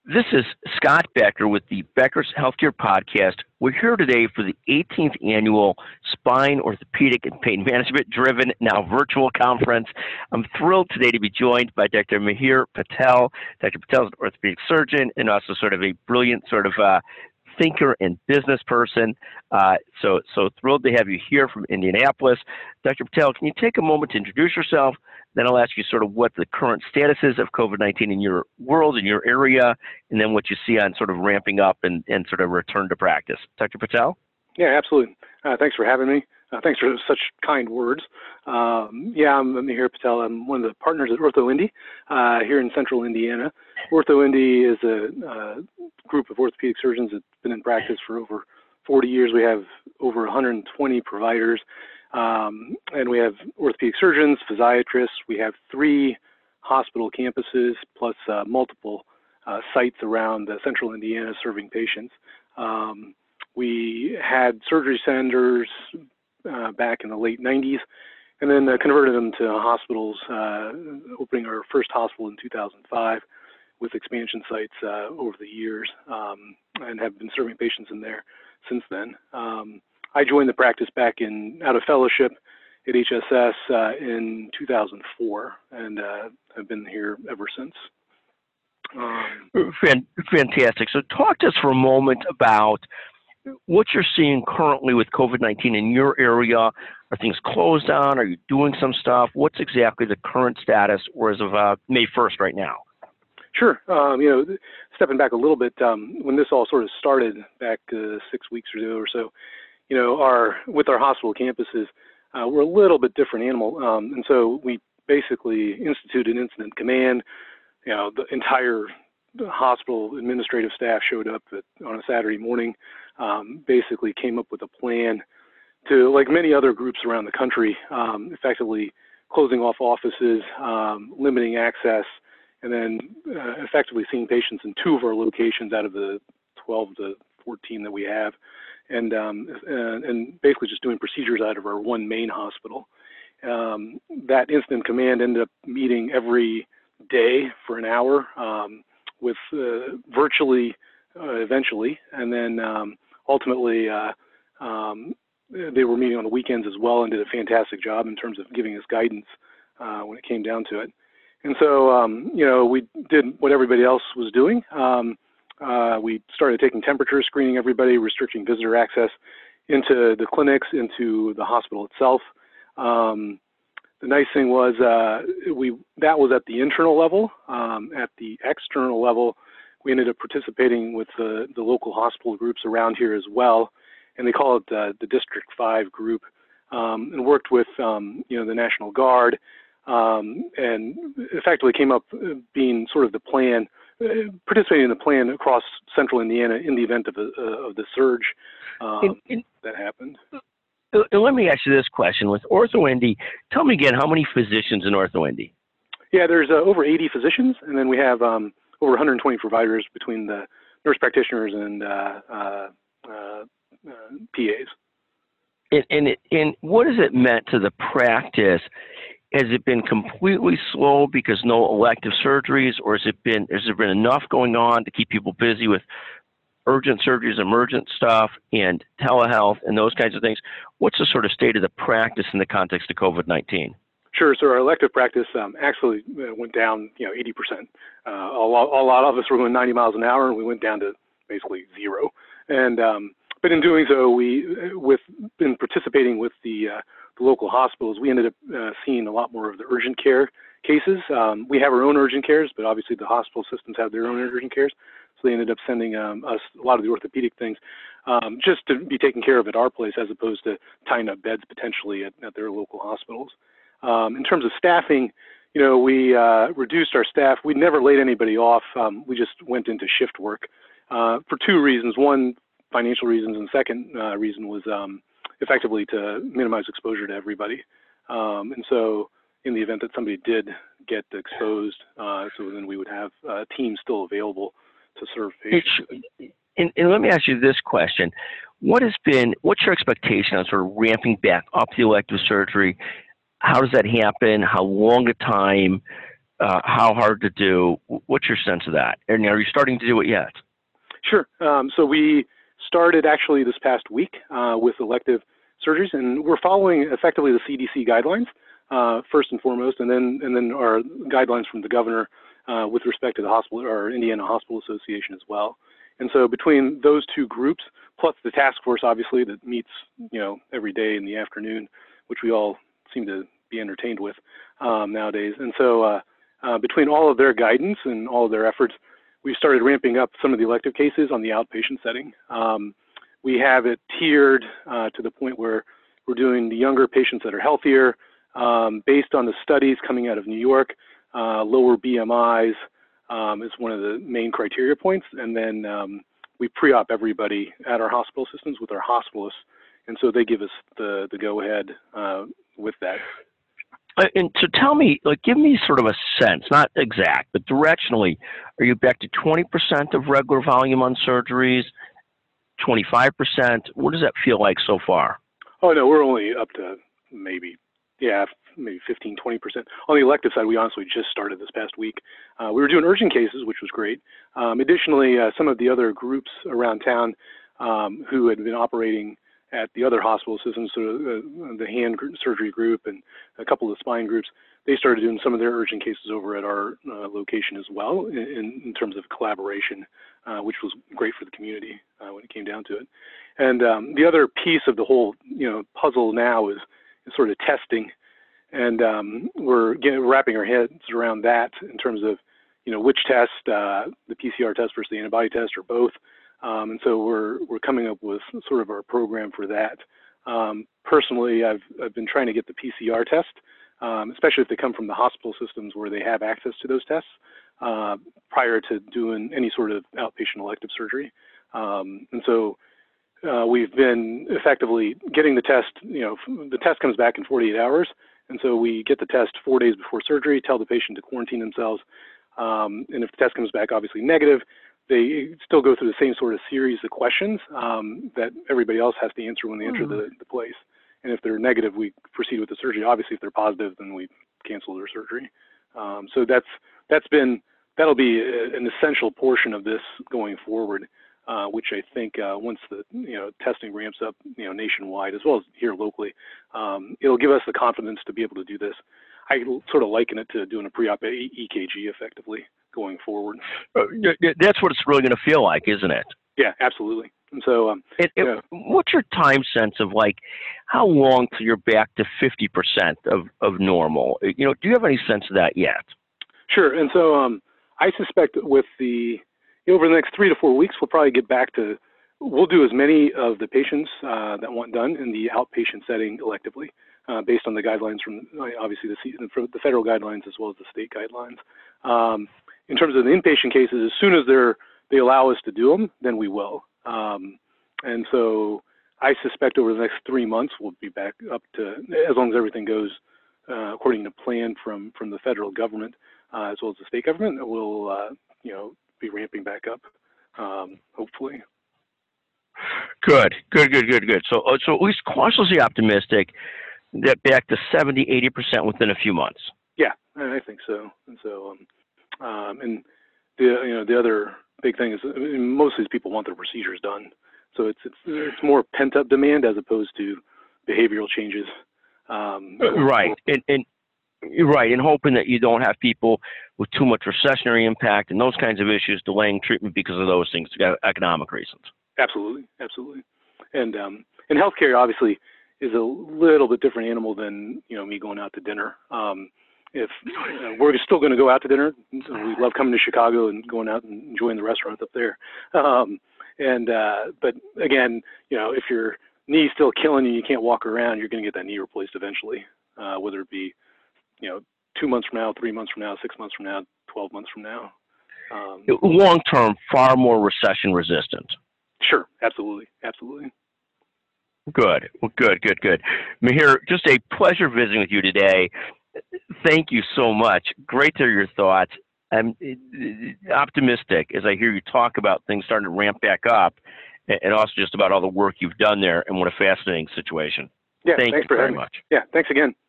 This is Scott Becker with the Becker's Healthcare Podcast. We're here today for the 18th annual Spine, Orthopedic, and Pain Management Driven, now virtual conference. I'm thrilled today to be joined by Dr. Mihir Patel. Dr. Patel is an orthopedic surgeon and also sort of a brilliant thinker and business person. So thrilled to have you here from Indianapolis. Dr. Patel, can you take a moment to introduce yourself? Then I'll ask you sort of what the current status is of COVID-19 in your world, in your area, and then what you see on sort of ramping up and sort of return to practice. Dr. Patel? Yeah, absolutely. Thanks for having me. Thanks for such kind words. I'm Mihir Patel. I'm one of the partners at OrthoIndy here in central Indiana. OrthoIndy is a group of orthopedic surgeons that's been in practice for over 40 years. We have over 120 providers. And we have orthopedic surgeons, physiatrists. We have 3 hospital campuses plus multiple sites around central Indiana serving patients. We had surgery centers back in the late 90s and then converted them to hospitals, opening our first hospital in 2005 with expansion sites over the years, and have been serving patients in there since then. I joined the practice back out of fellowship at HSS in 2004 and have been here ever since. Fantastic. So talk to us for a moment about what you're seeing currently with COVID-19 in your area. Are things closed down? Are you doing some stuff? What's exactly the current status or as of May 1st right now? Sure. Stepping back a little bit, when this all sort of started back 6 weeks ago or so, with our hospital campuses, we're a little bit different animal. And so we basically instituted incident command. The entire hospital administrative staff showed up on a Saturday morning, basically came up with a plan to, like many other groups around the country, effectively closing off offices, limiting access, and then effectively seeing patients in 2 of our locations out of the 12 to 14 that we have. And basically just doing procedures out of our one main hospital. That incident command ended up meeting every day for an hour with virtually eventually, and then ultimately they were meeting on the weekends as well and did a fantastic job in terms of giving us guidance when it came down to it. And so we did what everybody else was doing. We started taking temperature, screening everybody, restricting visitor access into the clinics, into the hospital itself. The nice thing was that was at the internal level. At the external level, we ended up participating with the local hospital groups around here as well, and they call it the District 5 group, and worked with the National Guard, and effectively came up being sort of the plan, participating in the plan across central Indiana in the event of the surge that happened. Let me ask you this question. With OrthoIndy, tell me again, how many physicians in OrthoIndy? Yeah, there's over 80 physicians, and then we have over 120 providers between the nurse practitioners and PAs. And what has it meant to the practice? Has it been completely slow because no elective surgeries, or has there been enough going on to keep people busy with urgent surgeries, emergent stuff, and telehealth and those kinds of things? What's the sort of state of the practice in the context of COVID-19? Sure. So our elective practice actually went down, 80%. A lot of us were going 90 miles an hour, and we went down to basically 0. And but in doing so, been participating with the local hospitals. We ended up seeing a lot more of the urgent care cases. We have our own urgent cares, but obviously the hospital systems have their own urgent cares. So they ended up sending us a lot of the orthopedic things just to be taken care of at our place, as opposed to tying up beds potentially at their local hospitals. In terms of staffing, we reduced our staff. We never laid anybody off. We just went into shift work for 2 reasons. One, financial reasons, and second reason was effectively to minimize exposure to everybody. And so in the event that somebody did get exposed, so then we would have a team still available to serve patients. And let me ask you this question. What's your expectation on sort of ramping back up the elective surgery? How does that happen? How long a time? how hard to do? What's your sense of that? And are you starting to do it yet? Sure. So we started actually this past week with elective surgeries, and we're following effectively the CDC guidelines first and foremost, and then our guidelines from the governor with respect to the hospital or Indiana Hospital Association as well. And so between those two groups, plus the task force, obviously, that meets every day in the afternoon, which we all seem to be entertained with nowadays. And so between all of their guidance and all of their efforts, we started ramping up some of the elective cases on the outpatient setting. We have it tiered to the point where we're doing the younger patients that are healthier based on the studies coming out of New York. Lower BMIs is one of the main criteria points. And then we pre-op everybody at our hospital systems with our hospitalists. And so they give us the go-ahead with that. And so tell me, give me sort of a sense, not exact, but directionally, are you back to 20% of regular volume on surgeries, 25%? What does that feel like so far? Oh, no, we're only up to maybe 15, 20%. On the elective side, we honestly just started this past week. We were doing urgent cases, which was great. Additionally, some of the other groups around town who had been operating at the other hospital systems, so the hand surgery group and a couple of the spine groups, they started doing some of their urgent cases over at our location as well in terms of collaboration, which was great for the community when it came down to it. And the other piece of the whole puzzle now is sort of testing, and we're wrapping our heads around that in terms of which test, the PCR test versus the antibody test, or both. And so we're coming up with sort of our program for that. Personally, I've been trying to get the PCR test, especially if they come from the hospital systems where they have access to those tests prior to doing any sort of outpatient elective surgery. And so we've been effectively getting the test. The test comes back in 48 hours, and so we get the test 4 days before surgery, tell the patient to quarantine themselves, and if the test comes back obviously negative, they still go through the same sort of series of questions that everybody else has to answer when they enter the place. And if they're negative, we proceed with the surgery. Obviously, if they're positive, then we cancel their surgery. So that'll be an essential portion of this going forward, which I think once the testing ramps up nationwide as well as here locally, it'll give us the confidence to be able to do this. I sort of liken it to doing a pre-op EKG effectively going forward. That's what it's really going to feel like, isn't it? Yeah, absolutely. And so, what's your time sense of how long till you're back to 50% of normal? Do you have any sense of that yet? Sure. And so, I suspect with over the next 3 to 4 weeks, we'll probably get back to. We'll do as many of the patients that want done in the outpatient setting electively, based on the guidelines from obviously from the federal guidelines as well as the state guidelines. In terms of the inpatient cases, as soon as they allow us to do them, then we will. And so I suspect over the next 3 months, we'll be back up to, as long as everything goes according to plan from the federal government as well as the state government, we'll be ramping back up, hopefully. Good. So at least cautiously optimistic that back to 70, 80% within a few months. Yeah, I think so. And so, and the other big thing is most of these people want their procedures done, so it's more pent up demand as opposed to behavioral changes. Right, and hoping that you don't have people with too much recessionary impact and those kinds of issues delaying treatment because of those things, economic reasons. Absolutely. And healthcare obviously is a little bit different animal than me going out to dinner. If we're still going to go out to dinner, we love coming to Chicago and going out and enjoying the restaurants up there. But again, if your knee's still killing you, you can't walk around, you're going to get that knee replaced eventually, whether it be 2 months from now, 3 months from now, 6 months from now, 12 months from now. Long term, far more recession resistant. Sure, absolutely. Good. Mihir, just a pleasure visiting with you today. Thank you so much. Great to hear your thoughts. I'm optimistic as I hear you talk about things starting to ramp back up, and also just about all the work you've done there, and what a fascinating situation. Yeah, thanks for very having much. Me. Yeah, thanks again.